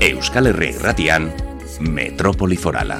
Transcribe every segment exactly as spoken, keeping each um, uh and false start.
Euskal Herria Irratian, Metropoli Forala.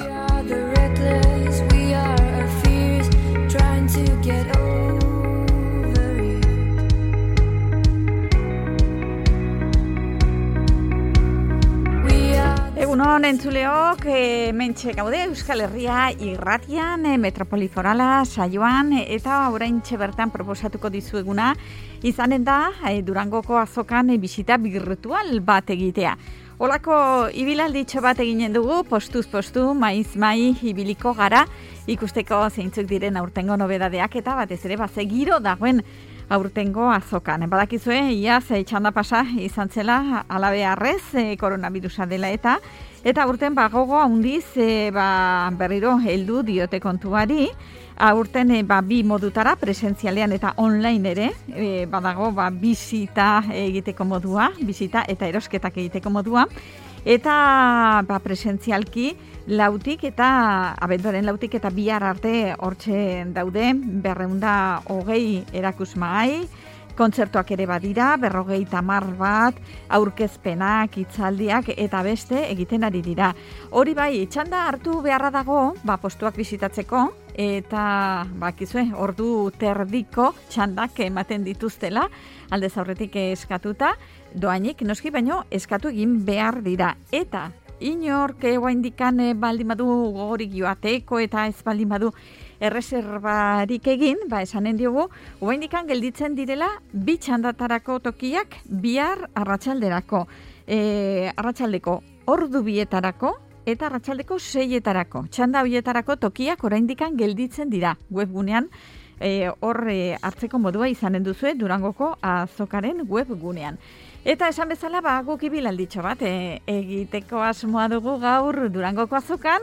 Egunon entzuleok, e, mentxe gaude Euskal Herria Irratian, e, Metropoli Forala saioan, eta oraintxe bertan proposatuko dizueguna izanen da e, Durangoko azokan e, bisita virtual bat egitea. Olako ibilanditxo bat eginen dugu, postuz postu, maiz mai ibiliko gara, ikusteko zeintzuk diren aurtengo nobedadeak eta batez ere baze giro dagoen aurtengo azokan. Badakizue, iaz e, txanda pasa izan zela alabearrez e, koronavirusa dela eta eta aurten bagogo handiz e, ba, berriro heldu diote kontuari. Aurten e, ba, bi modutara, presentzialean eta online ere, e, badago ba, bisita egiteko modua, bisita eta erosketak egiteko modua, eta ba, presentzialki lautik eta abenduaren lautik eta bihar arte hortxe daude, berreunda hogei erakusmagai, kontzertuak ere badira, berrogei tamar bat, aurkezpenak, hitzaldiak eta beste egiten ari dira. Hori bai, txanda hartu beharra dago, ba, postuak bisitatzeko, eta bakizue, ordu terdiko txandak ematen dituztela, aldez aurretik eskatuta, doainik noski baino eskatu egin behar dira. Eta inork oraindikan baldin badu gogorik joateko eta ez baldin badu erreserbarik egin, ba esanen diogu, oraindikan gelditzen direla bi txandatarako tokiak bihar arratsalderako. E, arratsaldeko ordu bietarako eta arratsaldeko seietarako. Txanda horietarako tokiak oraindikan gelditzen dira. Webgunean e, hor e, hartzeko modua izanen duzue Durangoko azokaren webgunean. Eta esan bezala, ba, guk ibilalditxo bat e, egiteko asmoa dugu gaur Durangoko azokan,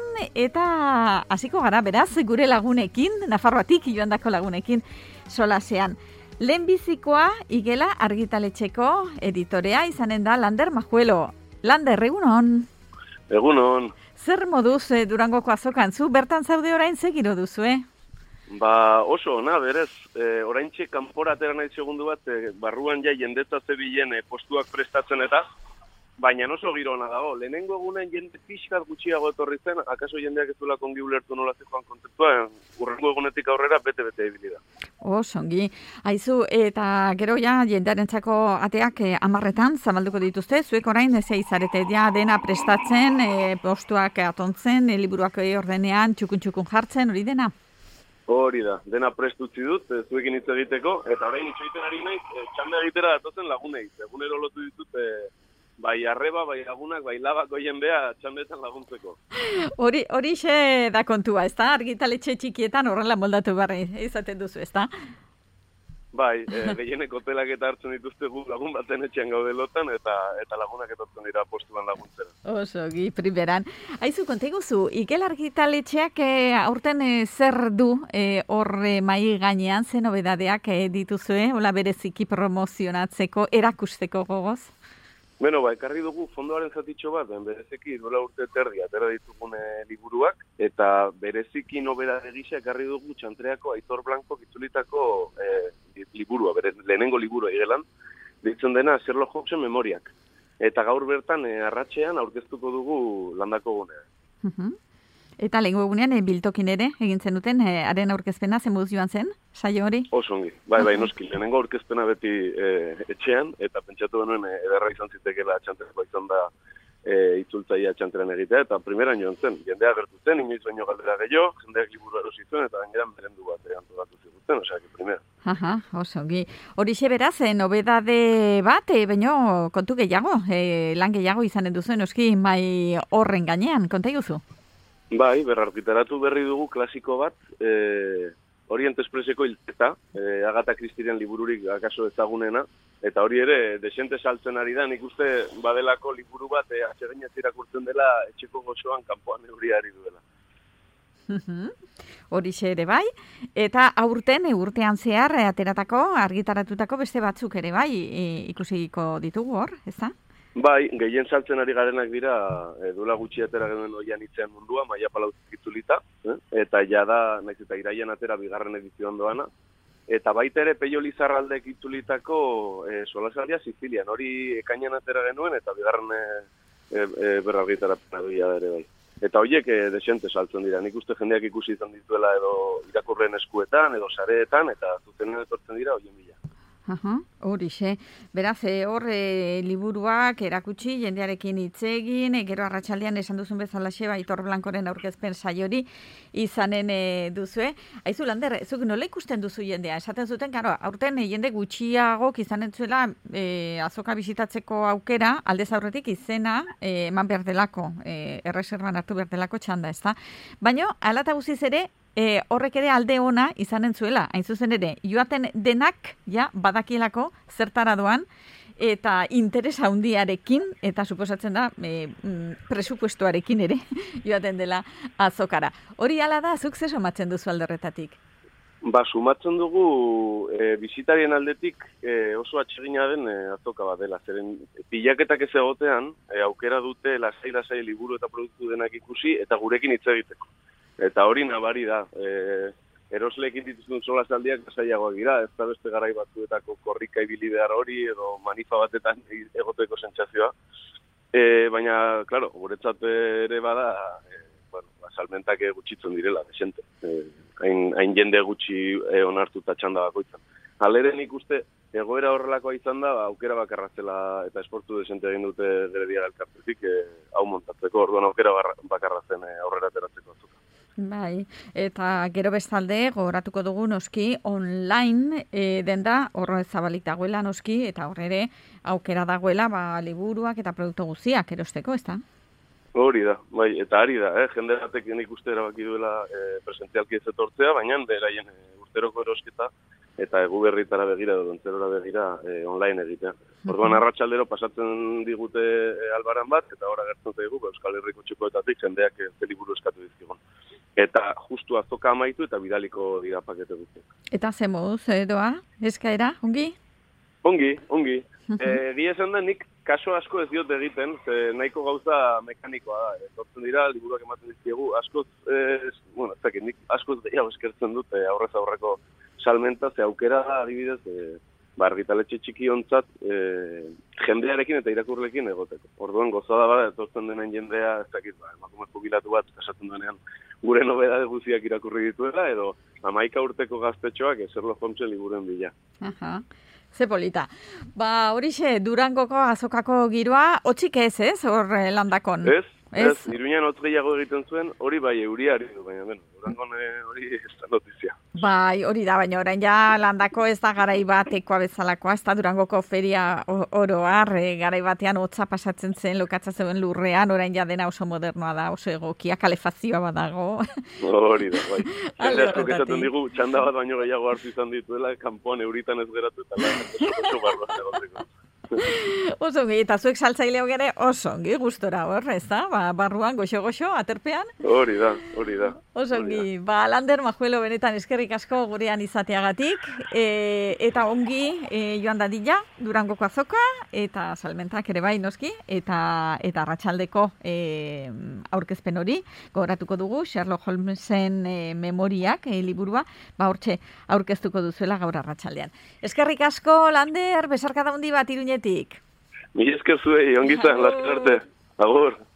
eta hasiko gara, beraz, gure lagunekin, Nafarroatik joandako lagunekin solasean. Lehenbizikoa igela argitaletxeko editorea izanen da Lander Majuelo. Lander, egunon? Egunon. Zer moduz e, Durangoko azokan, zu bertan zaude orain zegiro duzu, eh? Ba, oso, na, berez, e, oraintxe kanpora atera nahi segundu bat, e, barruan ja jendetza zebilen e, postuak prestatzen eta, baina oso giro ona dago. Lehenengo egunen jende pixkat gutxiago etorri zen, akaso jendeak ez duela kongi ulertu nola zekoan kontzeptua, urrengo egunetik aurrera bete-bete ibili da. Osongi. Aizu, eta gero ja jendearentzako ateak e, amarretan zabalduko dituzte, zuek orain ezea izarete, ja dena prestatzen, e, postuak atontzen, e, liburuak ordenean, txukun-txukun jartzen, hori dena? Hori da, dena prestutzi dut, e, zuekin hitz egiteko, eta orain hitz egiten ari naiz, e, txanda egitera datozen lagunei. Egunero lotu ditut, e, bai arreba, bai lagunak, bai labako jendea txandetan laguntzeko. Hori hori xe da kontua, ezta? Argitaletxe txikietan horrela moldatu barri izaten duzu, ezta? Bai, e, gehienek hotelak eta hartzen dituzte gu lagun baten etxean gaude lotan, eta eta lagunak etortzen dira postuan laguntzera. Oso, gi, primeran. Aizu, konteguzu, Igel argitaletxeak e, aurten e, zer du hor e, mai gainean, zen nobedadeak e, dituzue, hola bereziki promozionatzeko, erakusteko gogoz? Bueno, ba, ekarri dugu fondoaren zatitxo bat, bereziki duela urte terdi atera ditugune liburuak, eta bereziki nobedade gisa ekarri dugu Txantreako Aitor Blanco itzulitako eh, liburua, bere, lehenengo liburua igelan, ditzen dena Sherlock Holmesen memoriak. Eta gaur bertan eh, arratsean aurkeztuko dugu landako gunean. Uh-huh. Eta lehenko egunean e, biltokin ere egin zenuten, e, haren aurkezpena zen moduz joan zen, saio hori? Osongi, bai, bai, noski, lehenengo aurkezpena beti e, etxean, eta pentsatu denuen e, ederra izan zitekela Txantreko izan da e, itzultzaia Txantrean egitea, eta primeran joan zen, jendea gertu zen, inoiz baino galdera gehiago, jendeak liburu erosi zuen, eta gaineran berendu bat e, antolatu ziguten, osea, que primera. Aha, osongi. Horixe beraz, e, nobedade bat, e, baino kontu gehiago, e, lan gehiago izanen duzu, noski, mai horren gainean, konta iguzu? Bai, berrargitaratu berri dugu klasiko bat, e, Orient Expresseko hilketa, e, Agatha Christieren libururik akaso ezagunena, eta hori ere, desente saltzen ari da, nik uste badelako liburu bat, e, atseginez irakurtzen dela, etxeko gozoan kanpoan euriari duela. Horixe ere bai, eta aurten, urtean zehar, ateratako, argitaratutako beste batzuk ere bai, e, ikusiko ditugu hor, ez da? Bai, gehien saltzen ari garenak dira, e, duela gutxi atera genuen oian itzean mundua, Maia Palautik itzulita, eh? Eta jada, naiz eta iraian atera bigarren edizioan doana, eta baita ere Peio Lizarraldek itzulitako e, solasaldia Sicilian, hori ekainan atera genuen, eta bigarren e, e, berrargitarapena duia ere bai. Eta horiek e, desente saltzen dira. Nik uste jendeak ikusi izan dituela edo irakurren eskuetan, edo sareetan, eta zuzenen etortzen dira horien bila. Aha, horixe. Beraz, e, hor e, liburuak erakutsi, jendearekin hitz egin, e, gero arratsaldean esan duzun bezalaxe, Aitor Blankoren aurkezpen saiori izanen e, duzue. Aizu, Lander, zuk nola ikusten duzu jendea? Esaten zuten, karo, aurten e, jende gutxiagok izanen zuela e, azoka bisitatzeko aukera, aldez aurretik izena e, eman behar delako, e, erreserban hartu behar delako txanda, ezta? Baina, hala eta guziz ere, E, horrek ere alde ona izanen zuela, hain zuzen ere, joaten denak, ja, badakielako zertara doan, eta interes handiarekin, eta suposatzen da, e, presupuestoarekin ere, joaten dela azokara. Hori hala da, zuk ze somatzen duzu alderretatik? Ba, sumatzen dugu, e, bisitarien aldetik e, oso atsegina den e, azoka bat dela. Zeren pilaketak ez egotean, e, aukera dute lasai-lasai liburu eta produktu denak ikusi, eta gurekin hitz egiteko. Eta hori nabari da, e, erosleekin dituzun solasaldiak lasaiagoak dira, ez da beste garai batzuetako korrika ibili behar hori, edo manifa batetan egoteko sentsazioa. E, baina, klaro, guretzat ere bada, e, bueno, salmentak gutxitzen direla, desente. E, hain, hain jende gutxi e, onartuta txanda bakoitzan. Haleren ikuste, egoera horrelakoa izan da, aukera bakarra zela eta esportu desente egin dute Gerediaga elkartetik e, hau montatzeko, orduan aukera bakarra zen e, aurrera ateratzeko azuka. Bai, eta gero bestalde gogoratuko dugu noski online e, denda horro ezabalik dagoela noski eta horre ere aukera dagoela ba, liburuak eta produktu guztiak erosteko, ez da? Hori da, bai, eta ari da, eh? Jende batek nik uste erabaki duela e, presentzialki ez etortzea, baina beraien e, urteroko erosketa eta egu berritara begira edo dontzerora begira e, online egitea. Orduan arratsaldero pasatzen digute e, albaran bat, eta ora gertzen zaigu Euskal Herriko txikoetatik jendeak e, ze liburu eskatu dizkigun. Eta justu azoka amaitu eta bidaliko dira pakete guztiak. Eta ze moduz doa, eskaera, ongi? Ongi, ongi. Egia esan da nik kaso asko ez diot egiten, ze nahiko gauza mekanikoa da. Etortzen dira, liburuak ematen dizkiegu, askoz, eh, bueno, ez dakit, nik askoz gehiago eskertzen dut eh, aurrez aurreko salmenta, ze aukera da adibidez, eh, ba, argitaletxe txiki ontzat eh, jendearekin eta irakurlekin egoteko. Orduan gozada bada, etortzen denen jendea, ez dakit, ba, emakume jubilatu bat, esaten denean, gure nobedade guztiak irakurri dituela, edo hamaika urteko gaztetxoak Sherlock Holmesen liburuen bila. Aha. Ze polita. Ba, horixe, Durangoko azokako giroa, hotxik ez, ez, hor landakon? Ez, ez, ez Iruñan hotz gehiago egiten zuen, hori bai euriari du, baina, bueno, Durangon hori ez da notizia. Bai, hori da, baina orain ja landako ez da garai batekoa bezalakoa, ez da Durangoko feria oroar, e, garai batean hotza pasatzen zen, lokatza zeuen lurrean, orain ja dena oso modernoa da, oso egokia, kalefazioa badago. Hori da, bai. Jende asko esaten digu, txanda bat baino gehiago hartu izan dituela, kanpoan euritan ez geratu eta lan, oso barroa egoteko. Oso ongi, eta zuek saltzaileo gere oso ongi, gustora hor, ez da? Ba, barruan, goxo-goxo, aterpean? Hori da, hori da. Oso ongi, ba, Lander Majuelo benetan eskerrik asko gurean izateagatik, e, eta ongi e, joan dadila, Durangoko azoka, eta salmentak ere bai noski, eta eta arratsaldeko e, aurkezpen hori, gogoratuko dugu, Sherlock Holmesen e, memoriak, e, liburua, ba, hortxe aurkeztuko duzuela gaur arratsaldean. Eskerrik asko, Lander, besarkada handi bat Iruñetik. Mila esker zuei, ongizan, laster arte. Agur.